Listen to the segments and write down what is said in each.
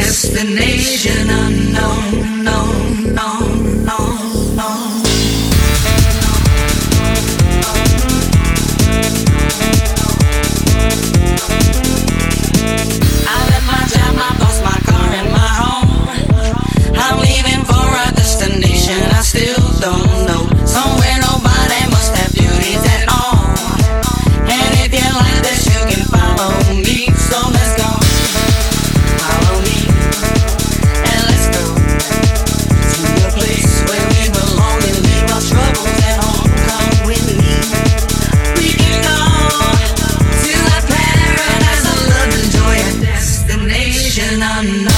Destination unknown, no, no, no, no. I left my job, my boss, my car, and my home. I'm leaving for a destination I still don't know. Somewhere nobody must have beauties at all. And if you like this, you can follow me. So let's go. Follow me. And let's go to the place where we belong and leave our troubles at home. Come with me. We can go to a paradise of love and joy, a destination unknown.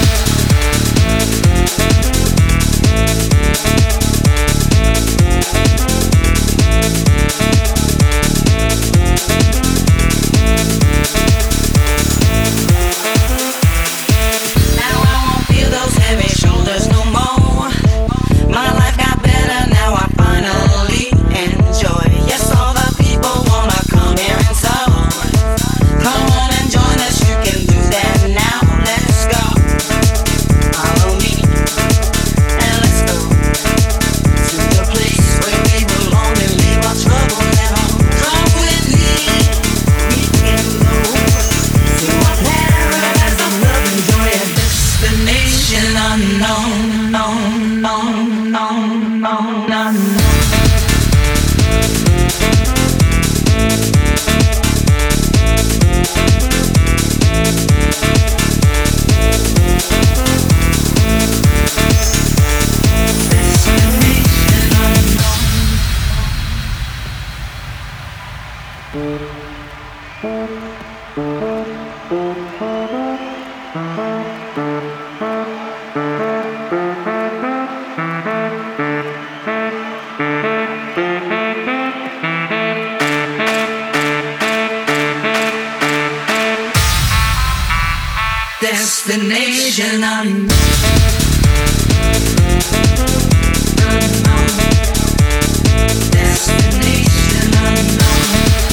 Unknown, no, no, no, no, no, no. Destination unknown. Destination unknown.